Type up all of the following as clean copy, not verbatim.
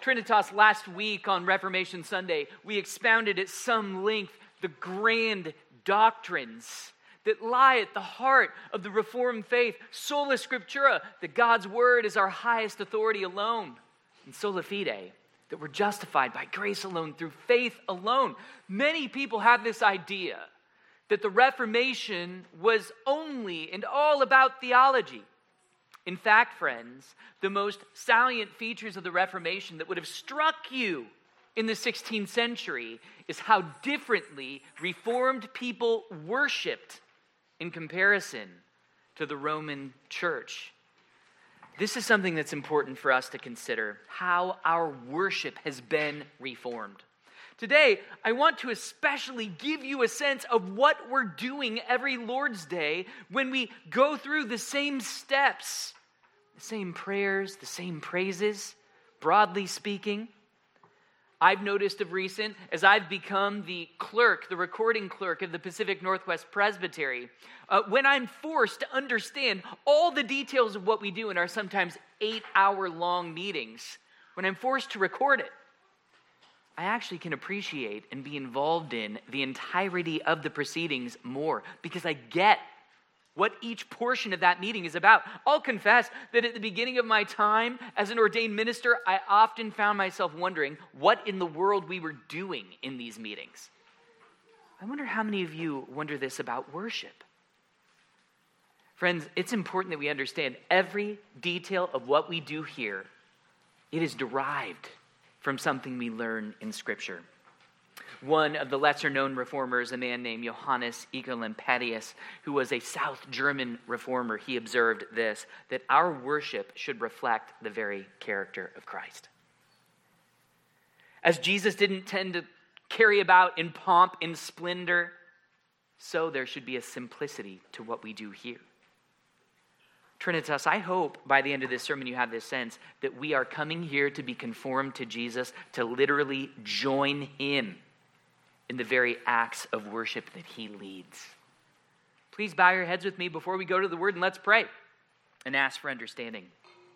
Trinitas, last week on Reformation Sunday, we expounded at some length the grand doctrines that lie at the heart of the Reformed faith. Sola Scriptura, that God's Word is our highest authority alone. And sola fide, that we're justified by grace alone, through faith alone. Many people have this idea that the Reformation was only and all about theology. In fact, friends, the most salient features of the Reformation that would have struck you in the 16th century is how differently Reformed people worshiped in comparison to the Roman Church. This is something that's important for us to consider, how our worship has been reformed. Today, I want to especially give you a sense of what we're doing every Lord's Day when we go through the same steps, the same prayers, the same praises, broadly speaking. I've noticed of recent, as I've become the recording clerk of the Pacific Northwest Presbytery, when I'm forced to understand all the details of what we do in our sometimes 8-hour-long meetings, when I'm forced to record it, I actually can appreciate and be involved in the entirety of the proceedings more because I get what each portion of that meeting is about. I'll confess that at the beginning of my time as an ordained minister, I often found myself wondering what in the world we were doing in these meetings. I wonder how many of you wonder this about worship. Friends, it's important that we understand every detail of what we do here. It is derived from something we learn in Scripture. One of the lesser-known reformers, a man named Johannes Ecolampadius, who was a South German reformer, he observed this, that our worship should reflect the very character of Christ. As Jesus didn't tend to carry about in pomp and splendor, so there should be a simplicity to what we do here. Trinitas, I hope by the end of this sermon you have this sense that we are coming here to be conformed to Jesus, to literally join him in the very acts of worship that he leads. Please bow your heads with me before we go to the Word, and let's pray and ask for understanding.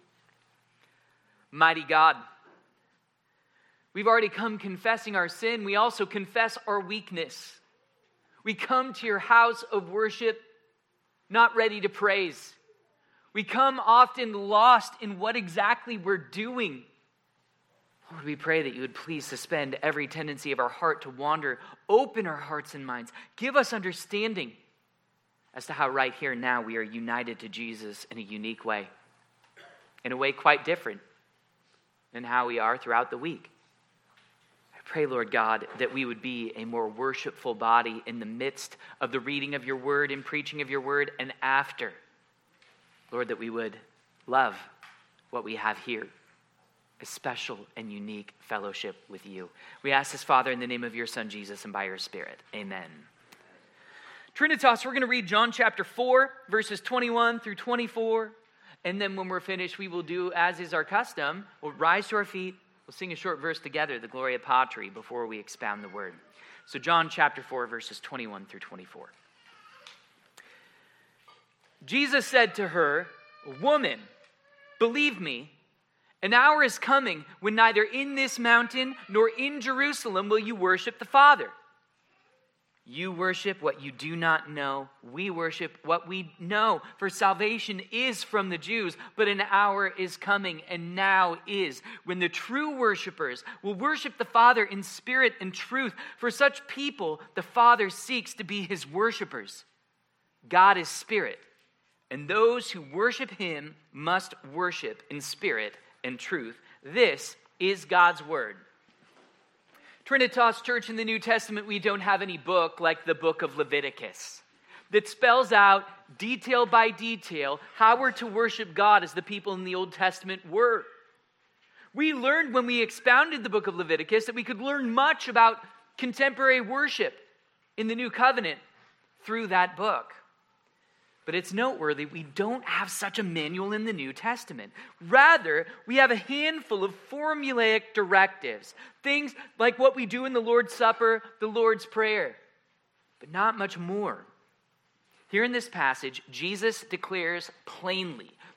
Mighty God, we've already come confessing our sin. We also confess our weakness. We come to your house of worship not ready to praise. We come often lost in what exactly we're doing. Lord, we pray that you would please suspend every tendency of our heart to wander. Open our hearts and minds. Give us understanding as to how right here and now we are united to Jesus in a unique way. In a way quite different than how we are throughout the week. I pray, Lord God, that we would be a more worshipful body in the midst of the reading of your word and preaching of your word and after. Lord, that we would love what we have here, a special and unique fellowship with you. We ask this, Father, in the name of your Son, Jesus, and by your Spirit. Amen. Trinitas, we're going to read John chapter 4, verses 21 through 24. And then when we're finished, we will do, as is our custom, we'll rise to our feet, we'll sing a short verse together, the Gloria Patri, before we expound the word. So John chapter 4, verses 21 through 24. Jesus said to her, "Woman, believe me, an hour is coming when neither in this mountain nor in Jerusalem will you worship the Father. You worship what you do not know. We worship what we know. For salvation is from the Jews, but an hour is coming, and now is, when the true worshipers will worship the Father in spirit and truth. For such people, the Father seeks to be his worshipers. God is spirit, and those who worship him must worship in spirit and truth." This is God's word. Trinitas Church, in the New Testament, we don't have any book like the book of Leviticus that spells out detail by detail how we're to worship God as the people in the Old Testament were. We learned when we expounded the book of Leviticus that we could learn much about contemporary worship in the New Covenant through that book. But it's noteworthy we don't have such a manual in the New Testament. Rather, we have a handful of formulaic directives, things like what we do in the Lord's Supper, the Lord's Prayer, but not much more. Here in this passage, Jesus declares plainly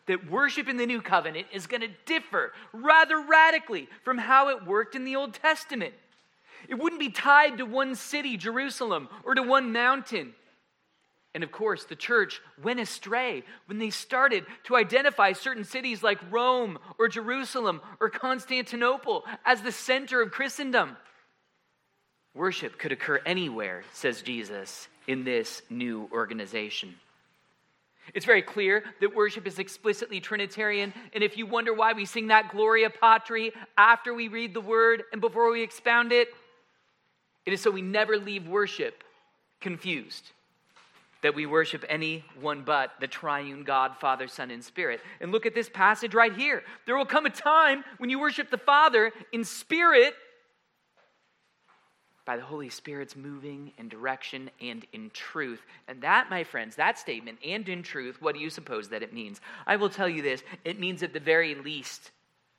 that worship in the New Covenant is going to differ rather radically from how it worked in the Old Testament. It wouldn't be tied to one city, Jerusalem, or to one mountain. And of course, the church went astray when they started to identify certain cities like Rome or Jerusalem or Constantinople as the center of Christendom. Worship could occur anywhere, says Jesus, in this new organization. It's very clear that worship is explicitly Trinitarian, and if you wonder why we sing that Gloria Patri after we read the word and before we expound it, it is so we never leave worship confused, that we worship any one but the triune God, Father, Son, and Spirit. And look at this passage right here. There will come a time when you worship the Father in spirit, by the Holy Spirit's moving and direction and in truth. And that, my friends, that statement, and in truth, what do you suppose that it means? I will tell you this. It means at the very least,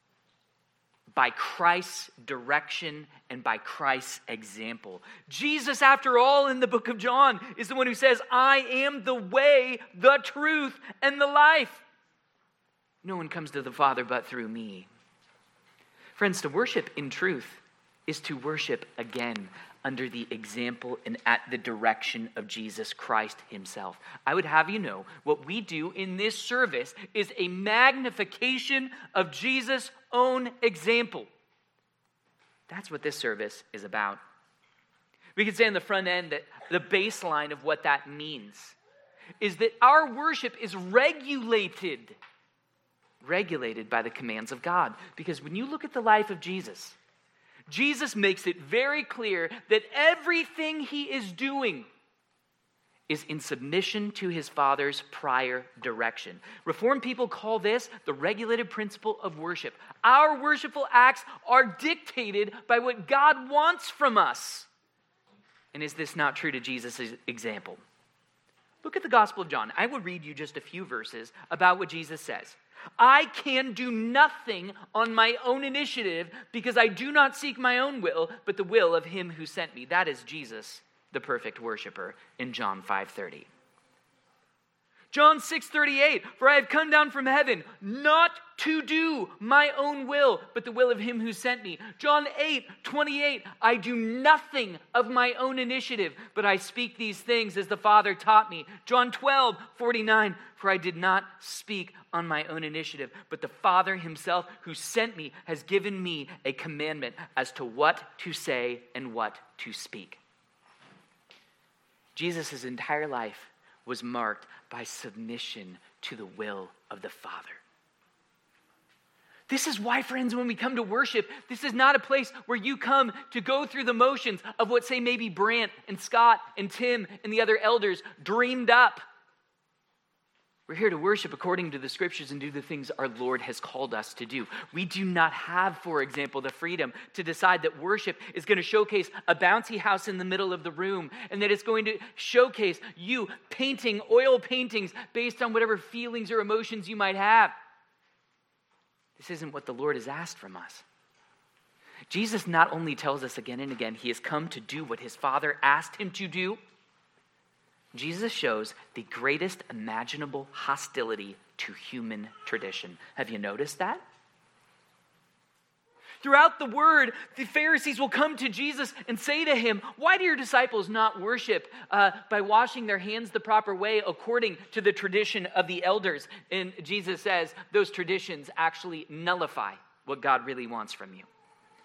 by Christ's direction and by Christ's example. Jesus, after all, in the book of John, is the one who says, I am the way, the truth, and the life. No one comes to the Father but through me. Friends, to worship in truth is to worship again under the example and at the direction of Jesus Christ himself. I would have you know, what we do in this service is a magnification of Jesus' own example. That's what this service is about. We could say on the front end that the baseline of what that means is that our worship is regulated by the commands of God. Because when you look at the life of Jesus, Jesus makes it very clear that everything he is doing is in submission to his Father's prior direction. Reformed people call this the regulated principle of worship. Our worshipful acts are dictated by what God wants from us. And is this not true to Jesus' example? Look at the Gospel of John. I will read you just a few verses about what Jesus says. I can do nothing on my own initiative because I do not seek my own will, but the will of him who sent me. That is Jesus, the perfect worshiper, in John 5:30. John 6:38, for I have come down from heaven not to do my own will, but the will of him who sent me. John 8:28, I do nothing of my own initiative, but I speak these things as the Father taught me. John 12:49, for I did not speak on my own initiative, but the Father himself who sent me has given me a commandment as to what to say and what to speak. Jesus' entire life was marked by submission to the will of the Father. This is why, friends, when we come to worship, this is not a place where you come to go through the motions of what, say, maybe Brant and Scott and Tim and the other elders dreamed up. We're here to worship according to the scriptures and do the things our Lord has called us to do. We do not have, for example, the freedom to decide that worship is going to showcase a bouncy house in the middle of the room and that it's going to showcase you painting oil paintings based on whatever feelings or emotions you might have. This isn't what the Lord has asked from us. Jesus not only tells us again and again he has come to do what his Father asked him to do, Jesus shows the greatest imaginable hostility to human tradition. Have you noticed that? Throughout the word, the Pharisees will come to Jesus and say to him, why do your disciples not worship by washing their hands the proper way according to the tradition of the elders? And Jesus says those traditions actually nullify what God really wants from you.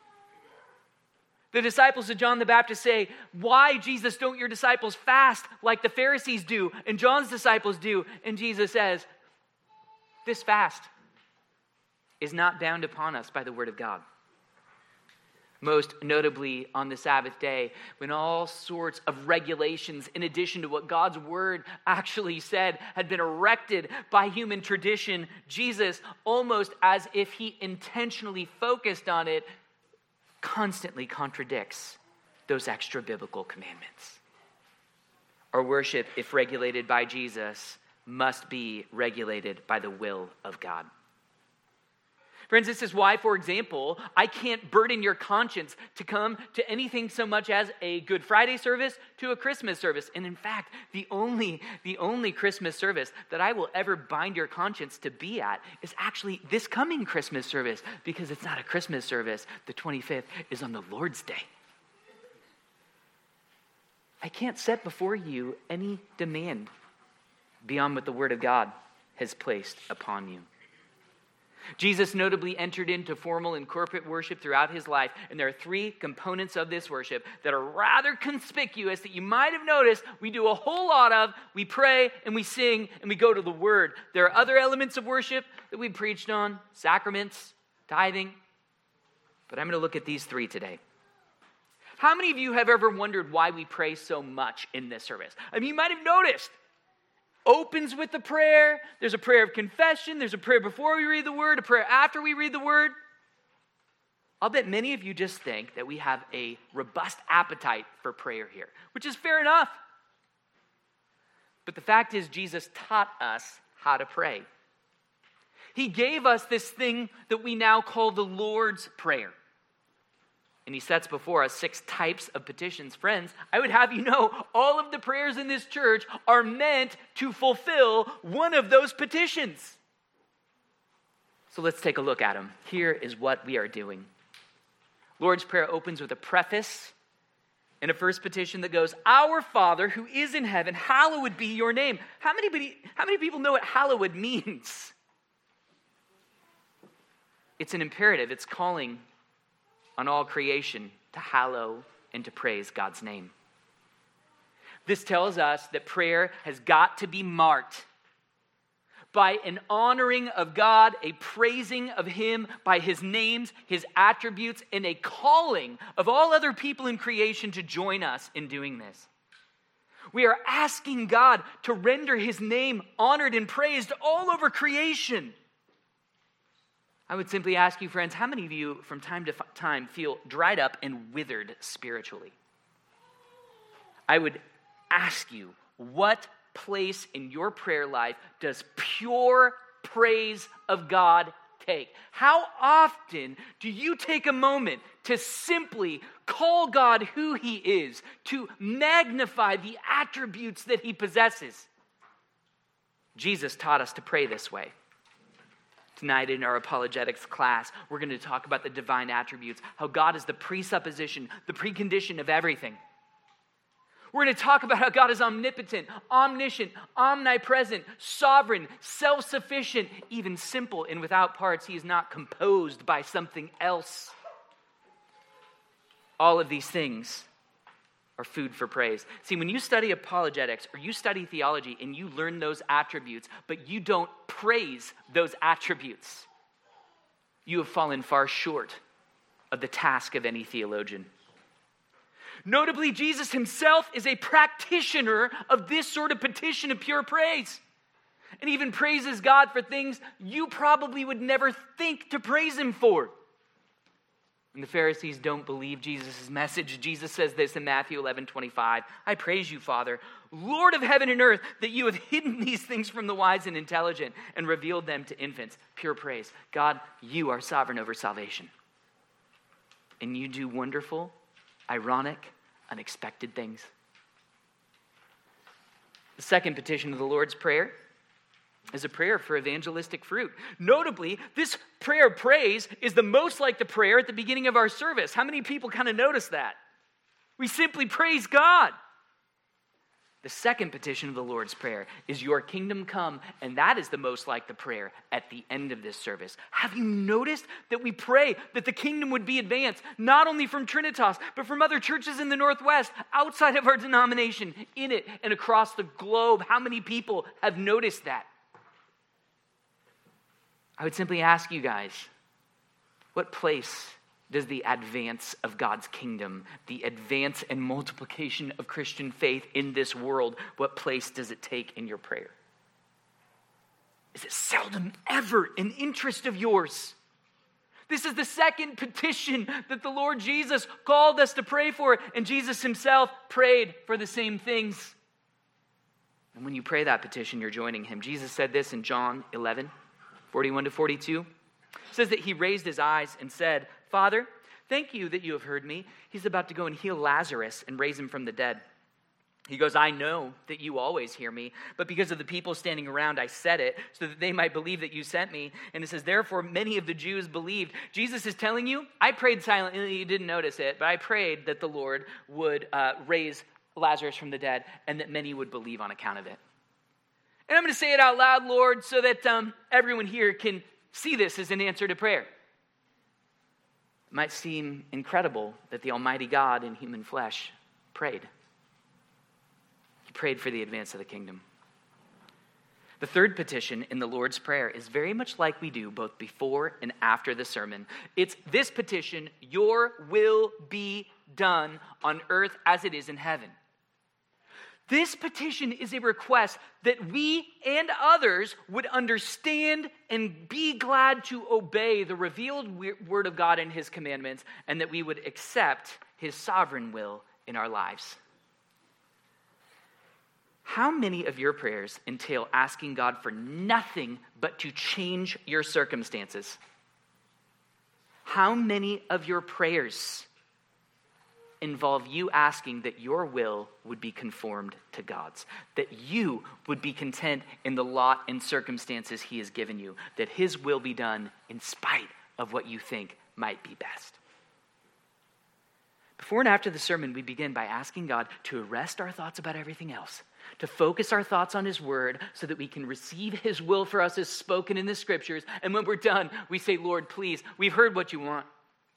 The disciples of John the Baptist say, why, Jesus, don't your disciples fast like the Pharisees do and John's disciples do? And Jesus says, this fast is not bound upon us by the word of God. Most notably on the Sabbath day, when all sorts of regulations, in addition to what God's word actually said, had been erected by human tradition, Jesus, almost as if he intentionally focused on it, constantly contradicts those extra biblical commandments. Our worship, if regulated by Jesus, must be regulated by the will of God. Friends, this is why, for example, I can't burden your conscience to come to anything so much as a Good Friday service to a Christmas service. And in fact, the only Christmas service that I will ever bind your conscience to be at is actually this coming Christmas service, because it's not a Christmas service. The 25th is on the Lord's Day. I can't set before you any demand beyond what the Word of God has placed upon you. Jesus notably entered into formal and corporate worship throughout his life, and there are three components of this worship that are rather conspicuous that you might have noticed we do a whole lot of. We pray and we sing and we go to the Word. There are other elements of worship that we preached on, sacraments, tithing, but I'm going to look at these three today. How many of you have ever wondered why we pray so much in this service? I mean, you might have noticed. Opens with a prayer. There's a prayer of confession. There's a prayer before we read the Word, a prayer after we read the Word. I'll bet many of you just think that we have a robust appetite for prayer here, which is fair enough. But the fact is, Jesus taught us how to pray. He gave us this thing that we now call the Lord's Prayer. And he sets before us 6 types of petitions. Friends, I would have you know, all of the prayers in this church are meant to fulfill one of those petitions. So let's take a look at them. Here is what we are doing. Lord's Prayer opens with a preface and a first petition that goes, "Our Father who is in heaven, hallowed be your name." How many people know what hallowed means? It's an imperative. It's calling on all creation to hallow and to praise God's name. This tells us that prayer has got to be marked by an honoring of God, a praising of Him by His names, His attributes, and a calling of all other people in creation to join us in doing this. We are asking God to render His name honored and praised all over creation. I would simply ask you, friends, how many of you from time to time feel dried up and withered spiritually? I would ask you, what place in your prayer life does pure praise of God take? How often do you take a moment to simply call God who He is, to magnify the attributes that He possesses? Jesus taught us to pray this way. Tonight in our apologetics class, we're going to talk about the divine attributes, how God is the presupposition, the precondition of everything. We're going to talk about how God is omnipotent, omniscient, omnipresent, sovereign, self-sufficient, even simple and without parts. He is not composed by something else. All of these things are food for praise. See, when you study apologetics or you study theology and you learn those attributes, but you don't praise those attributes, you have fallen far short of the task of any theologian. Notably, Jesus himself is a practitioner of this sort of petition of pure praise, and even praises God for things you probably would never think to praise Him for. And the Pharisees don't believe Jesus' message. Jesus says this in Matthew 11:25. "I praise you, Father, Lord of heaven and earth, that you have hidden these things from the wise and intelligent and revealed them to infants." Pure praise. God, you are sovereign over salvation. And you do wonderful, ironic, unexpected things. The second petition of the Lord's Prayer is a prayer for evangelistic fruit. Notably, this prayer of praise is the most like the prayer at the beginning of our service. How many people kind of notice that? We simply praise God. The second petition of the Lord's Prayer is "Your kingdom come," and that is the most like the prayer at the end of this service. Have you noticed that we pray that the kingdom would be advanced, not only from Trinitas, but from other churches in the Northwest, outside of our denomination, in it, and across the globe? How many people have noticed that? I would simply ask you guys, what place does the advance of God's kingdom, the advance and multiplication of Christian faith in this world, what place does it take in your prayer? Is it seldom ever an interest of yours? This is the second petition that the Lord Jesus called us to pray for, and Jesus himself prayed for the same things. And when you pray that petition, you're joining him. Jesus said this in John 11:41-42. It says that he raised his eyes and said, "Father, thank you that you have heard me." He's about to go and heal Lazarus and raise him from the dead. He goes, "I know that you always hear me, but because of the people standing around, I said it so that they might believe that you sent me." And it says, "Therefore, many of the Jews believed." Jesus is telling you, I prayed silently, you didn't notice it, but I prayed that the Lord would raise Lazarus from the dead and that many would believe on account of it. And I'm going to say it out loud, Lord, so that everyone here can see this as an answer to prayer. It might seem incredible that the Almighty God in human flesh prayed. He prayed for the advance of the kingdom. The third petition in the Lord's Prayer is very much like we do both before and after the sermon. It's this petition: your will be done on earth as it is in heaven. This petition is a request that we and others would understand and be glad to obey the revealed word of God and his commandments, and that we would accept his sovereign will in our lives. How many of your prayers entail asking God for nothing but to change your circumstances? How many of your prayers involve you asking that your will would be conformed to God's, that you would be content in the lot and circumstances he has given you, that his will be done in spite of what you think might be best? Before and after the sermon, we begin by asking God to arrest our thoughts about everything else, to focus our thoughts on his word so that we can receive his will for us as spoken in the scriptures. And when we're done, we say, "Lord, please, we've heard what you want.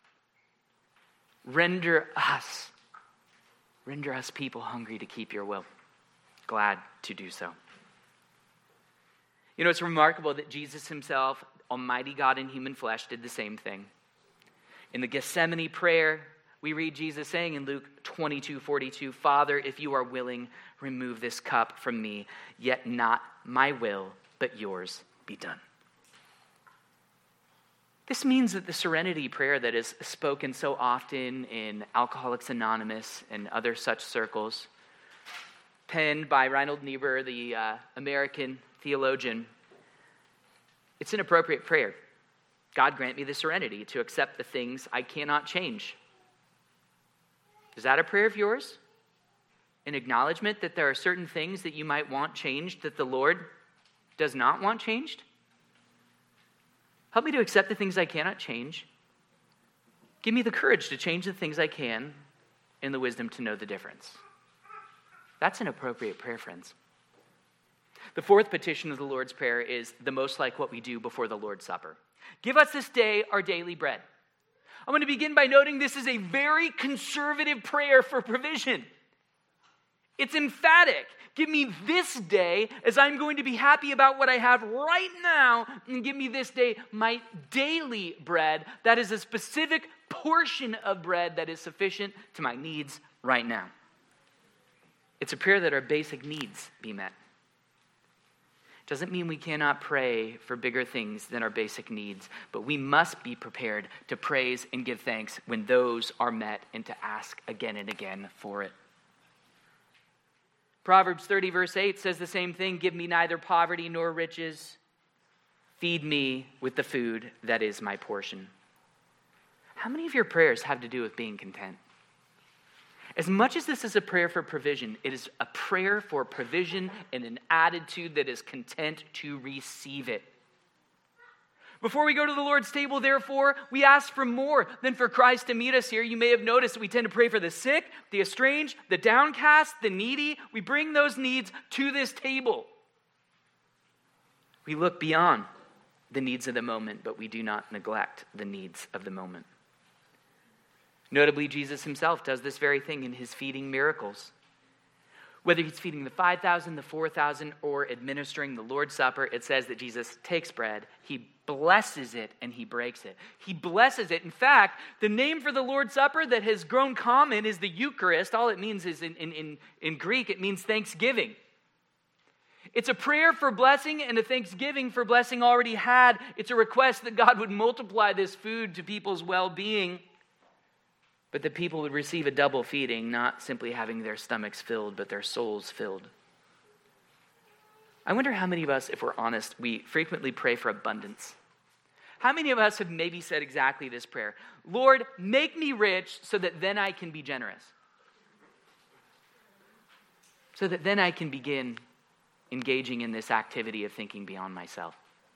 Render us people hungry to keep your will, glad to do so." You know, it's remarkable that Jesus himself, Almighty God in human flesh, did the same thing. In the Gethsemane prayer, we read Jesus saying in Luke 22:42, "Father, if you are willing, remove this cup from me, yet not my will, but yours be done." This means that the serenity prayer that is spoken so often in Alcoholics Anonymous and other such circles, penned by Reinhold Niebuhr, the American theologian, it's an appropriate prayer. God, grant me the serenity to accept the things I cannot change. Is that a prayer of yours? An acknowledgement that there are certain things that you might want changed that the Lord does not want changed? Help me to accept the things I cannot change. Give me the courage to change the things I can and the wisdom to know the difference. That's an appropriate prayer, friends. The fourth petition of the Lord's Prayer is the most like what we do before the Lord's Supper. Give us this day our daily bread. I'm going to begin by noting this is a very conservative prayer for provision. It's emphatic. Give me this day, as I'm going to be happy about what I have right now, and give me this day my daily bread. That is a specific portion of bread that is sufficient to my needs right now. It's a prayer that our basic needs be met. Doesn't mean we cannot pray for bigger things than our basic needs, but we must be prepared to praise and give thanks when those are met and to ask again and again for it. Proverbs 30 verse 8 says the same thing. Give me neither poverty nor riches. Feed me with the food that is my portion. How many of your prayers have to do with being content? As much as this is a prayer for provision, it is a prayer for provision and an attitude that is content to receive it. Before we go to the Lord's table, therefore, we ask for more than for Christ to meet us here. You may have noticed that we tend to pray for the sick, the estranged, the downcast, the needy. We bring those needs to this table. We look beyond the needs of the moment, but we do not neglect the needs of the moment. Notably, Jesus himself does this very thing in his feeding miracles. Whether he's feeding the 5,000, the 4,000, or administering the Lord's Supper, it says that Jesus takes bread, he blesses it, and he breaks it. He blesses it. In fact, the name for the Lord's Supper that has grown common is the Eucharist. All it means is in Greek, it means thanksgiving. It's a prayer for blessing and a thanksgiving for blessing already had. It's a request that God would multiply this food to people's well-being, but that people would receive a double feeding, not simply having their stomachs filled, but their souls filled. I wonder how many of us, if we're honest, we frequently pray for abundance. How many of us have maybe said exactly this prayer? Lord, make me rich so that then I can be generous. So that then I can begin engaging in this activity of thinking beyond myself.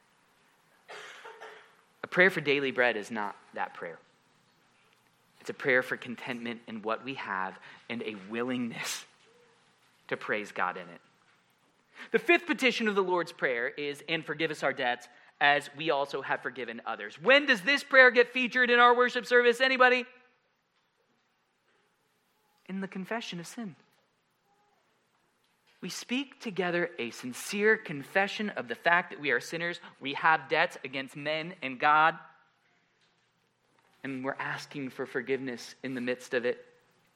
A prayer for daily bread is not that prayer. It's a prayer for contentment in what we have and a willingness to praise God in it. The fifth petition of the Lord's Prayer is, and forgive us our debts as we also have forgiven others. When does this prayer get featured in our worship service? Anybody? In the confession of sin. We speak together a sincere confession of the fact that we are sinners. We have debts against men and God. And we're asking for forgiveness in the midst of it.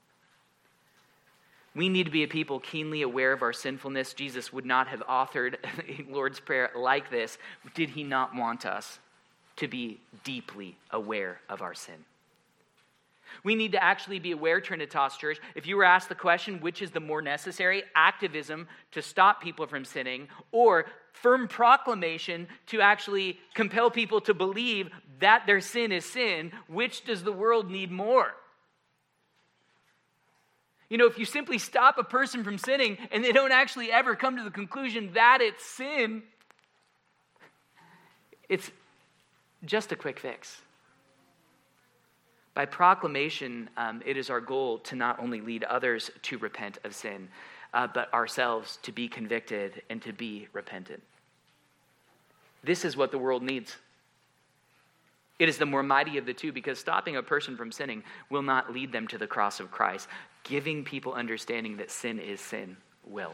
We need to be a people keenly aware of our sinfulness. Jesus would not have authored a Lord's Prayer like this did he not want us to be deeply aware of our sin. We need to actually be aware, Trinitas Church, if you were asked the question, which is the more necessary, activism to stop people from sinning, or firm proclamation to actually compel people to believe that their sin is sin, which does the world need more? You know, if you simply stop a person from sinning and they don't actually ever come to the conclusion that it's sin, it's just a quick fix. By proclamation, it is our goal to not only lead others to repent of sin, but ourselves to be convicted and to be repentant. This is what the world needs. It is the more mighty of the two, because stopping a person from sinning will not lead them to the cross of Christ. Giving people understanding that sin is sin will.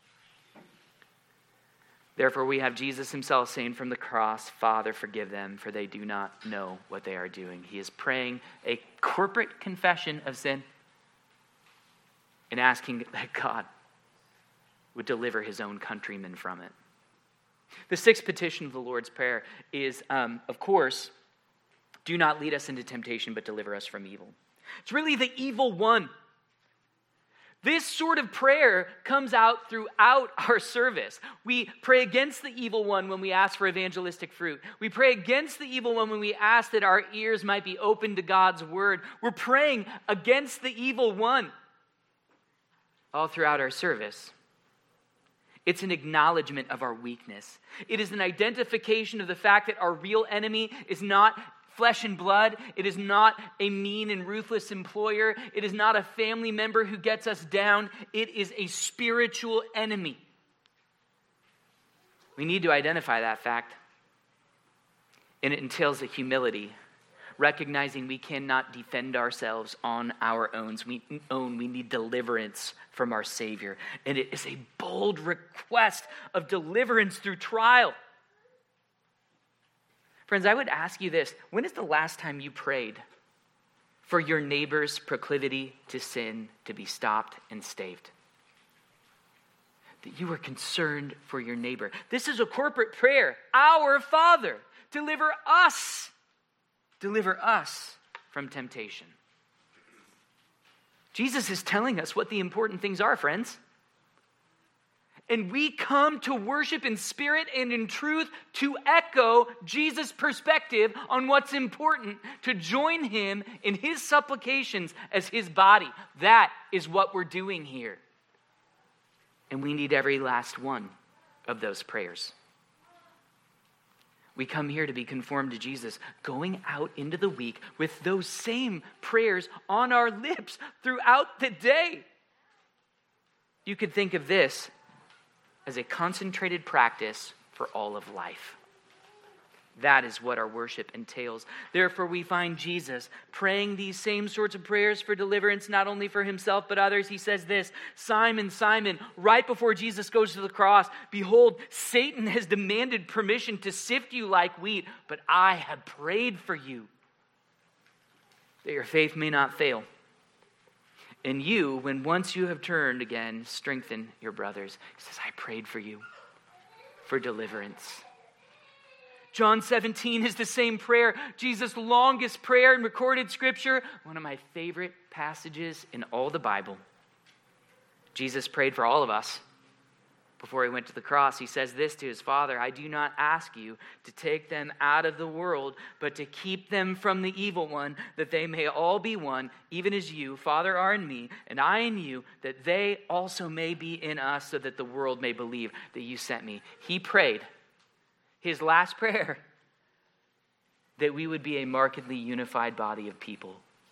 Therefore, we have Jesus himself saying from the cross, Father, forgive them, for they do not know what they are doing. He is praying a corporate confession of sin and asking that God would deliver his own countrymen from it. The sixth petition of the Lord's Prayer is, of course, do not lead us into temptation, but deliver us from evil. It's really the evil one. This sort of prayer comes out throughout our service. We pray against the evil one when we ask for evangelistic fruit. We pray against the evil one when we ask that our ears might be open to God's word. We're praying against the evil one all throughout our service. It's an acknowledgement of our weakness. It is an identification of the fact that our real enemy is not flesh and blood. It is not a mean and ruthless employer. It is not a family member who gets us down. It is a spiritual enemy. We need to identify that fact. And it entails a humility, recognizing we cannot defend ourselves on our own. We need deliverance from our Savior. And it is a bold request of deliverance through trial. Friends, I would ask you this. When is the last time you prayed for your neighbor's proclivity to sin to be stopped and staved? That you were concerned for your neighbor. This is a corporate prayer. Our Father, deliver us from temptation. Jesus is telling us what the important things are, friends. And we come to worship in spirit and in truth to echo Jesus' perspective on what's important, to join him in his supplications as his body. That is what we're doing here. And we need every last one of those prayers. We come here to be conformed to Jesus, going out into the week with those same prayers on our lips throughout the day. You could think of this as a concentrated practice for all of life. That is what our worship entails. Therefore, we find Jesus praying these same sorts of prayers for deliverance, not only for himself, but others. He says this, Simon, Simon, right before Jesus goes to the cross, behold, Satan has demanded permission to sift you like wheat, but I have prayed for you that your faith may not fail. And you, when once you have turned again, strengthen your brothers. He says, I prayed for you for deliverance. John 17 is the same prayer. Jesus' longest prayer in recorded scripture. One of my favorite passages in all the Bible. Jesus prayed for all of us. Before he went to the cross, he says this to his Father, I do not ask you to take them out of the world, but to keep them from the evil one, that they may all be one, even as you, Father, are in me, and I in you, that they also may be in us, so that the world may believe that you sent me. He prayed, his last prayer, that we would be a markedly unified body of people.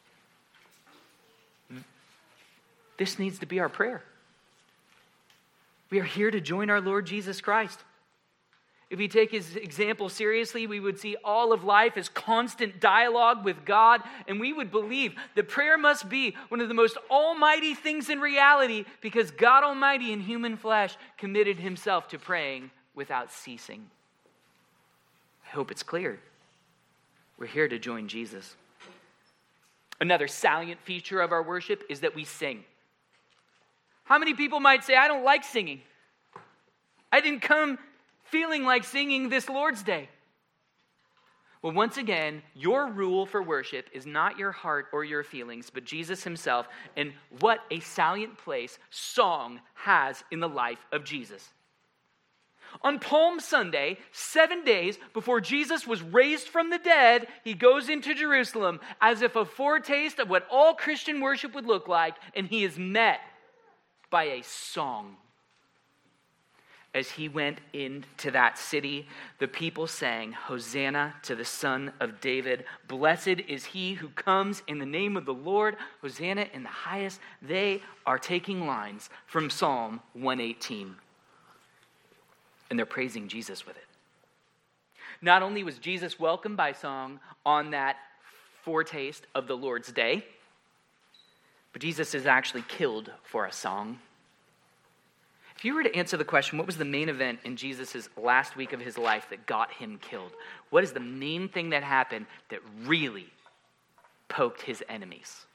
This needs to be our prayer. We are here to join our Lord Jesus Christ. If we take his example seriously, we would see all of life as constant dialogue with God, and we would believe that prayer must be one of the most almighty things in reality, because God Almighty in human flesh committed himself to praying without ceasing. I hope it's clear. We're here to join Jesus. Another salient feature of our worship is that we sing. How many people might say, I don't like singing? I didn't come feeling like singing this Lord's Day. Well, once again, your rule for worship is not your heart or your feelings, but Jesus himself, and what a salient place song has in the life of Jesus. On Palm Sunday, 7 days before Jesus was raised from the dead, he goes into Jerusalem as if a foretaste of what all Christian worship would look like, and he is met by a song. As he went into that city, the people sang, Hosanna to the Son of David. Blessed is he who comes in the name of the Lord. Hosanna in the highest. They are taking lines from Psalm 118. And they're praising Jesus with it. Not only was Jesus welcomed by song on that foretaste of the Lord's Day, but Jesus is actually killed for a song. If you were to answer the question, what was the main event in Jesus' last week of his life that got him killed? What is the main thing that happened that really poked his enemies?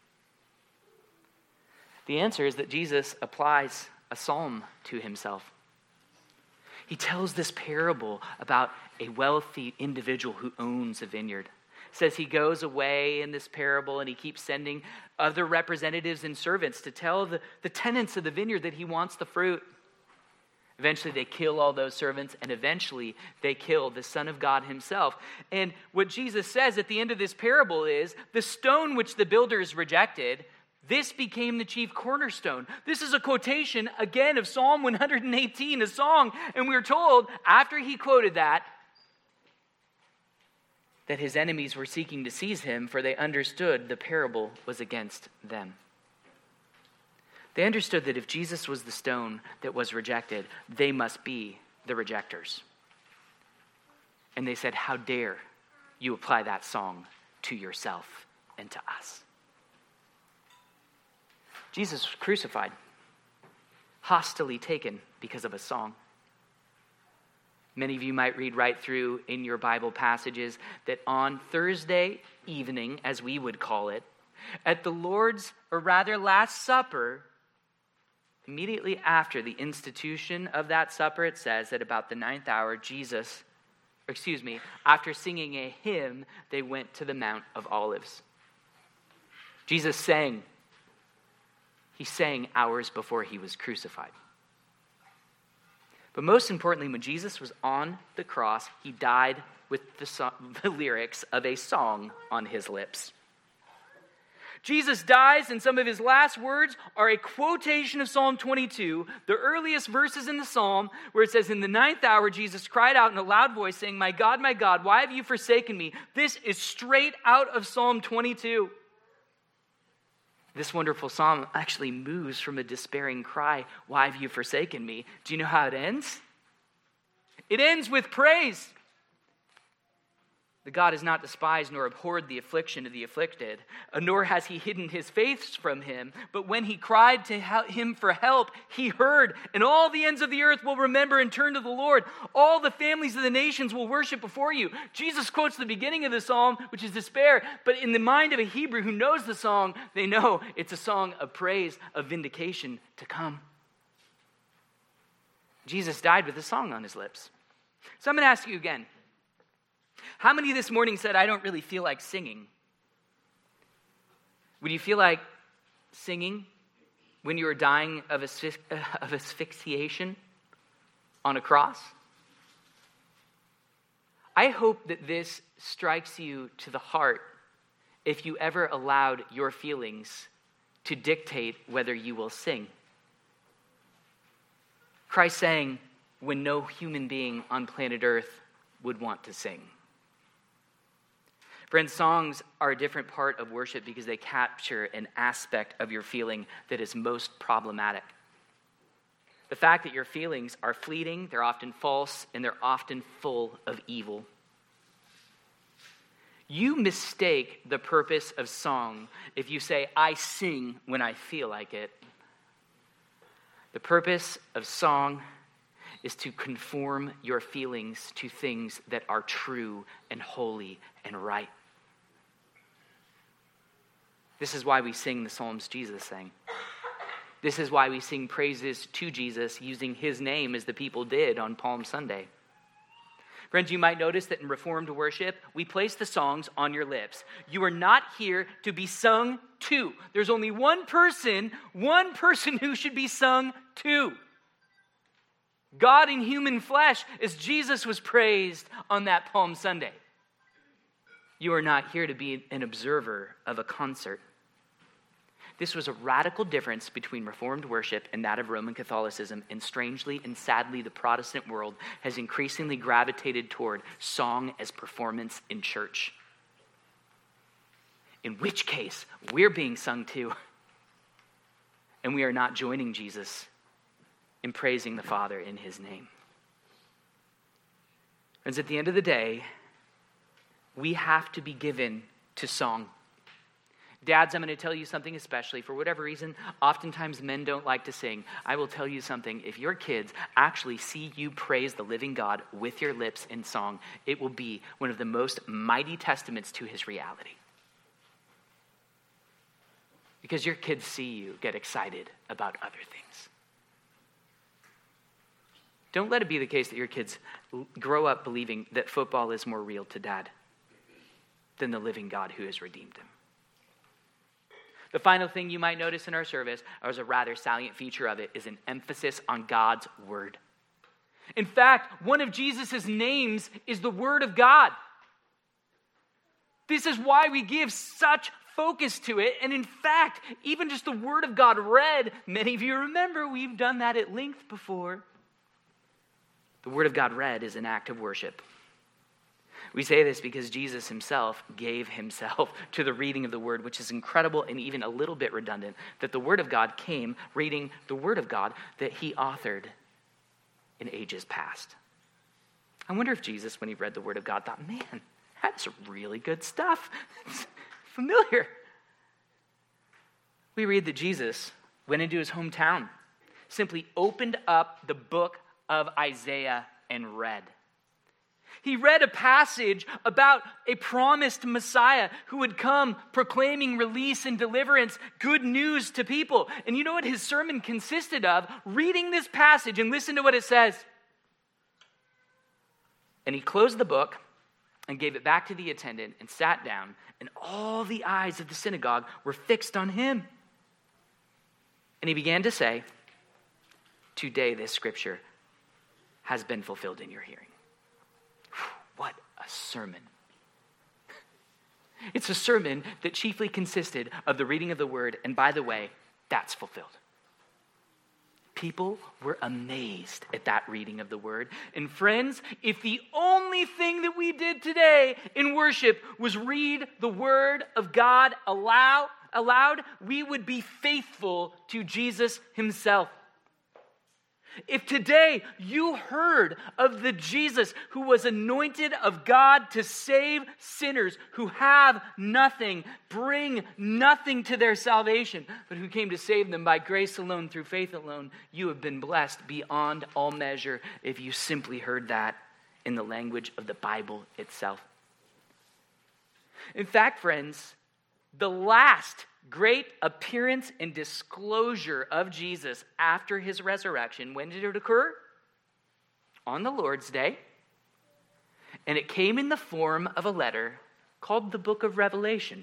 The answer is that Jesus applies a psalm to himself. He tells this parable about a wealthy individual who owns a vineyard. Says he goes away in this parable and he keeps sending other representatives and servants to tell the tenants of the vineyard that he wants the fruit. Eventually they kill all those servants, and eventually they kill the Son of God himself. And what Jesus says at the end of this parable is, the stone which the builders rejected, this became the chief cornerstone. This is a quotation, again, of Psalm 118, a song. And we're told, after he quoted that his enemies were seeking to seize him, for they understood the parable was against them. They understood that if Jesus was the stone that was rejected, they must be the rejectors. And they said, how dare you apply that song to yourself and to us? Jesus was crucified, hostilely taken because of a song. Many of you might read right through in your Bible passages that on Thursday evening, as we would call it, at the Lord's, or rather Last Supper, immediately after the institution of that supper, it says that about the 9th hour, after singing a hymn, they went to the Mount of Olives. Jesus sang. He sang hours before he was crucified. But most importantly, when Jesus was on the cross, he died with the lyrics of a song on his lips. Jesus dies, and some of his last words are a quotation of Psalm 22, the earliest verses in the psalm, where it says, in the 9th hour, Jesus cried out in a loud voice, saying, my God, why have you forsaken me? This is straight out of Psalm 22. This wonderful psalm actually moves from a despairing cry, why have you forsaken me? Do you know how it ends? It ends with praise. The God has not despised nor abhorred the affliction of the afflicted, nor has he hidden his face from him. But when he cried to him for help, he heard, and all the ends of the earth will remember and turn to the Lord. All the families of the nations will worship before you. Jesus quotes the beginning of the psalm, which is despair, but in the mind of a Hebrew who knows the song, they know it's a song of praise, of vindication to come. Jesus died with a song on his lips. So I'm going to ask you again. How many this morning said, I don't really feel like singing? Would you feel like singing when you were dying of asphyxiation? on a cross? I hope that this strikes you to the heart if you ever allowed your feelings to dictate whether you will sing. Christ sang when no human being on planet Earth would want to sing. Friends, songs are a different part of worship because they capture an aspect of your feeling that is most problematic. The fact that your feelings are fleeting, they're often false, and they're often full of evil. You mistake the purpose of song if you say, I sing when I feel like it. The purpose of song is to conform your feelings to things that are true and holy and right. This is why we sing the Psalms Jesus sang. This is why we sing praises to Jesus using his name as the people did on Palm Sunday. Friends, you might notice that in Reformed worship, we place the songs on your lips. You are not here to be sung to. There's only one person who should be sung to. God in human flesh, as Jesus was praised on that Palm Sunday. You are not here to be an observer of a concert. This was a radical difference between Reformed worship and that of Roman Catholicism, and strangely and sadly, the Protestant world has increasingly gravitated toward song as performance in church. In which case, we're being sung to, and we are not joining Jesus in praising the Father in his name. Friends, at the end of the day, we have to be given to song. Dads, I'm going to tell you something especially. For whatever reason, oftentimes men don't like to sing. I will tell you something. If your kids actually see you praise the living God with your lips in song, it will be one of the most mighty testaments to his reality. Because your kids see you get excited about other things. Don't let it be the case that your kids grow up believing that football is more real to dad than the living God who has redeemed him. The final thing you might notice in our service, or as a rather salient feature of it, is an emphasis on God's word. In fact, one of Jesus' names is the Word of God. This is why we give such focus to it. And in fact, even just the Word of God read, many of you remember we've done that at length before. The Word of God read is an act of worship. We say this because Jesus himself gave himself to the reading of the word, which is incredible and even a little bit redundant, that the word of God came reading the word of God that he authored in ages past. I wonder if Jesus, when he read the word of God, thought, man, that's really good stuff. It's familiar. We read that Jesus went into his hometown, simply opened up the book of Isaiah and read. He read a passage about a promised Messiah who would come proclaiming release and deliverance, good news to people. And you know what his sermon consisted of? Reading this passage, and listen to what it says. And he closed the book and gave it back to the attendant and sat down, and all the eyes of the synagogue were fixed on him. And he began to say, today this scripture has been fulfilled in your hearing. What a sermon. It's a sermon that chiefly consisted of the reading of the word, and by the way, that's fulfilled. People were amazed at that reading of the word. And friends, if the only thing that we did today in worship was read the word of God aloud, we would be faithful to Jesus himself. If today you heard of the Jesus who was anointed of God to save sinners who have nothing, bring nothing to their salvation, but who came to save them by grace alone, through faith alone, you have been blessed beyond all measure if you simply heard that in the language of the Bible itself. In fact, friends, the last great appearance and disclosure of Jesus after his resurrection, when did it occur? On the Lord's Day. And it came in the form of a letter called the Book of Revelation.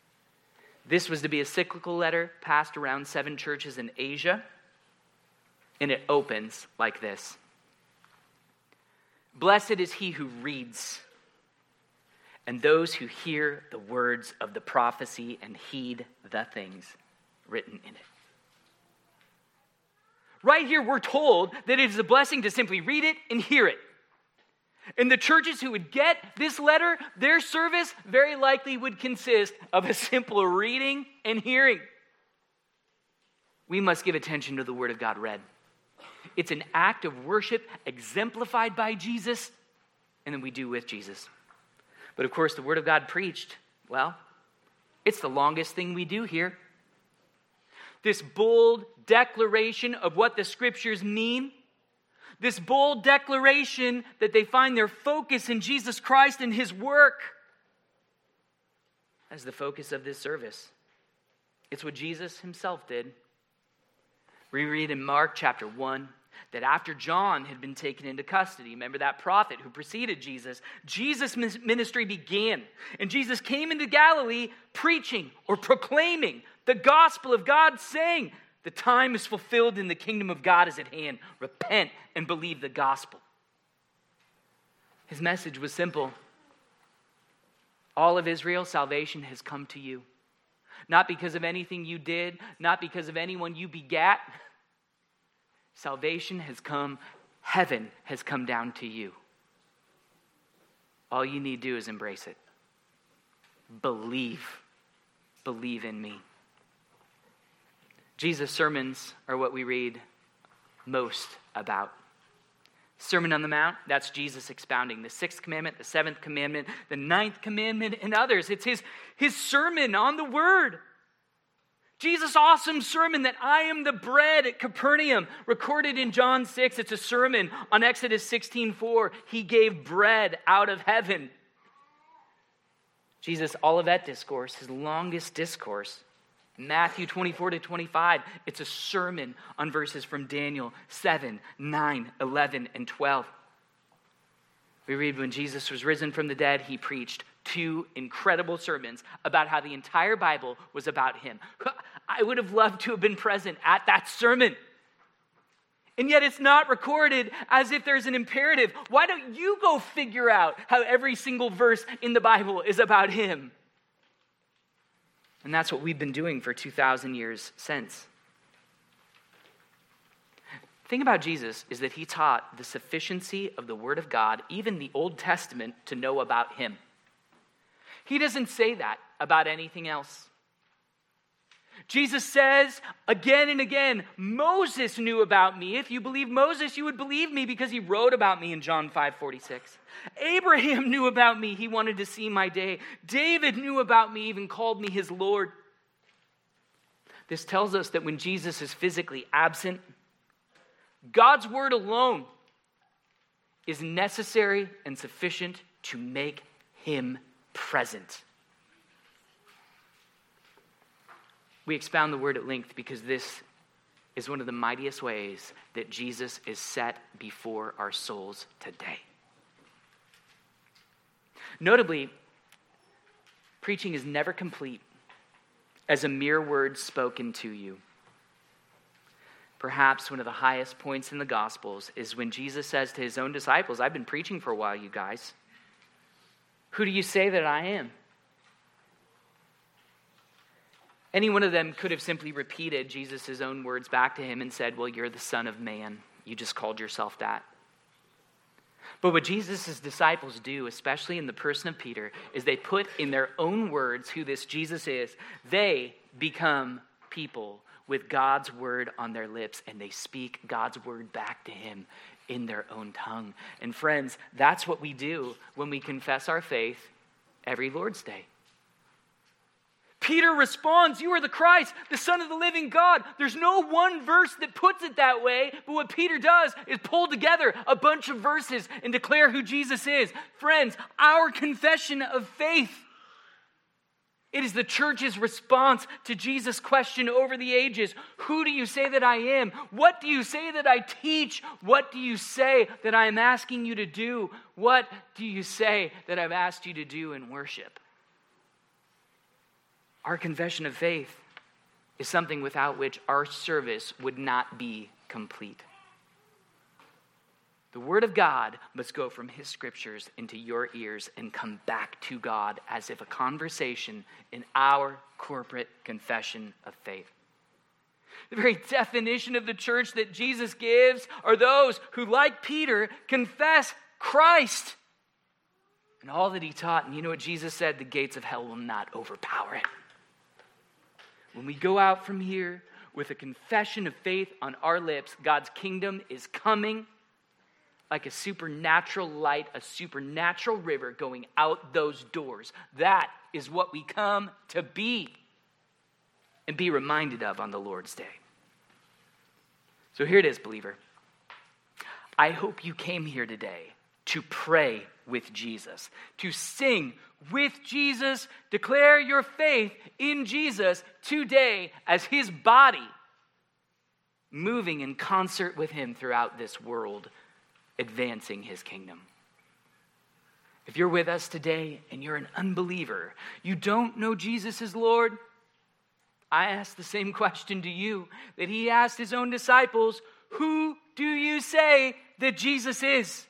This was to be a cyclical letter passed around 7 churches in Asia. And it opens like this. Blessed is he who reads, and those who hear the words of the prophecy and heed the things written in it. Right here, we're told that it is a blessing to simply read it and hear it. And the churches who would get this letter, their service very likely would consist of a simple reading and hearing. We must give attention to the word of God read. It's an act of worship exemplified by Jesus, and then we do with Jesus. But of course, the word of God preached, well, it's the longest thing we do here. This bold declaration of what the scriptures mean, this bold declaration that they find their focus in Jesus Christ and his work as the focus of this service. It's what Jesus himself did. We read in Mark chapter 1 that after John had been taken into custody, remember that prophet who preceded Jesus, Jesus' ministry began. And Jesus came into Galilee preaching or proclaiming the gospel of God, saying, the time is fulfilled and the kingdom of God is at hand. Repent and believe the gospel. His message was simple. All of Israel, salvation has come to you. Not because of anything you did, not because of anyone you begat. Salvation has come. Heaven has come down to you. All you need to do is embrace it. Believe. Believe in me. Jesus' sermons are what we read most about. Sermon on the Mount, that's Jesus expounding the 6th commandment, the 7th commandment, the 9th commandment, and others. It's his sermon on the word. Jesus' awesome sermon that I am the bread at Capernaum, recorded in John 6. It's a sermon on Exodus 16:4. He gave bread out of heaven. Jesus' Olivet Discourse, his longest discourse, Matthew 24-25, it's a sermon on verses from Daniel 7, 9, 11, and 12. We read when Jesus was risen from the dead, he preached 2 incredible sermons about how the entire Bible was about him. I would have loved to have been present at that sermon. And yet it's not recorded as if there's an imperative. Why don't you go figure out how every single verse in the Bible is about him? And that's what we've been doing for 2,000 years since. The thing about Jesus is that he taught the sufficiency of the Word of God, even the Old Testament, to know about him. He doesn't say that about anything else. Jesus says again and again, Moses knew about me. If you believe Moses, you would believe me because he wrote about me in John 5:46. Abraham knew about me. He wanted to see my day. David knew about me, even called me his Lord. This tells us that when Jesus is physically absent, God's word alone is necessary and sufficient to make him present. We expound the word at length because this is one of the mightiest ways that Jesus is set before our souls today. Notably, preaching is never complete as a mere word spoken to you. Perhaps one of the highest points in the Gospels is when Jesus says to his own disciples, I've been preaching for a while, you guys. Who do you say that I am? Any one of them could have simply repeated Jesus' own words back to him and said, well, you're the Son of Man. You just called yourself that. But what Jesus' disciples do, especially in the person of Peter, is they put in their own words who this Jesus is. They become people with God's word on their lips, and they speak God's word back to him in their own tongue. And friends, that's what we do when we confess our faith every Lord's Day. Peter responds, you are the Christ, the Son of the living God. There's no one verse that puts it that way, but what Peter does is pull together a bunch of verses and declare who Jesus is. Friends, our confession of faith, it is the church's response to Jesus' question over the ages. Who do you say that I am? What do you say that I teach? What do you say that I am asking you to do? What do you say that I've asked you to do in worship? Our confession of faith is something without which our service would not be complete. The Word of God must go from His Scriptures into your ears and come back to God as if a conversation in our corporate confession of faith. The very definition of the church that Jesus gives are those who, like Peter, confess Christ and all that He taught. And you know what Jesus said? The gates of hell will not overpower it. When we go out from here with a confession of faith on our lips, God's kingdom is coming like a supernatural light, a supernatural river going out those doors. That is what we come to be and be reminded of on the Lord's day. So here it is, believer. I hope you came here today to pray with Jesus, to sing with Jesus, declare your faith in Jesus today as His body, moving in concert with Him throughout this world, advancing His kingdom. If you're with us today and you're an unbeliever, you don't know Jesus as Lord, I ask the same question to you that He asked His own disciples: who do you say that Jesus is?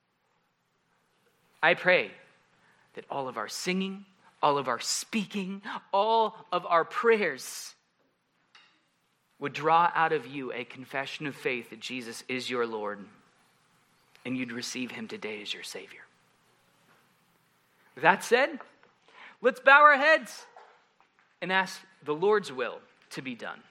I pray that all of our singing, all of our speaking, all of our prayers would draw out of you a confession of faith that Jesus is your Lord, and you'd receive Him today as your Savior. With that said, let's bow our heads and ask the Lord's will to be done.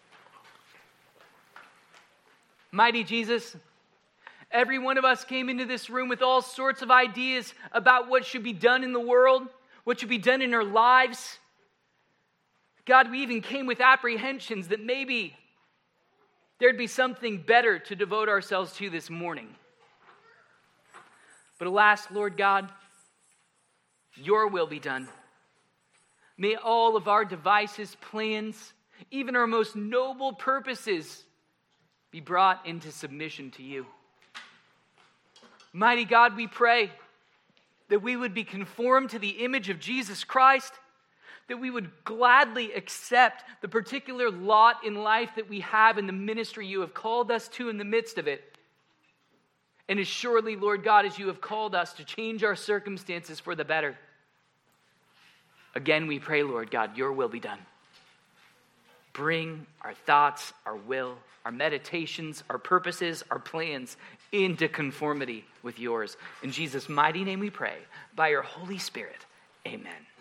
Mighty Jesus, every one of us came into this room with all sorts of ideas about what should be done in the world, what should be done in our lives. God, we even came with apprehensions that maybe there'd be something better to devote ourselves to this morning. But alas, Lord God, your will be done. May all of our devices, plans, even our most noble purposes be brought into submission to you. Mighty God, we pray that we would be conformed to the image of Jesus Christ, that we would gladly accept the particular lot in life that we have in the ministry you have called us to in the midst of it. And as surely, Lord God, as you have called us to change our circumstances for the better, again we pray, Lord God, your will be done. Bring our thoughts, our will, our meditations, our purposes, our plans into conformity with yours. In Jesus' mighty name we pray, by your Holy Spirit, amen.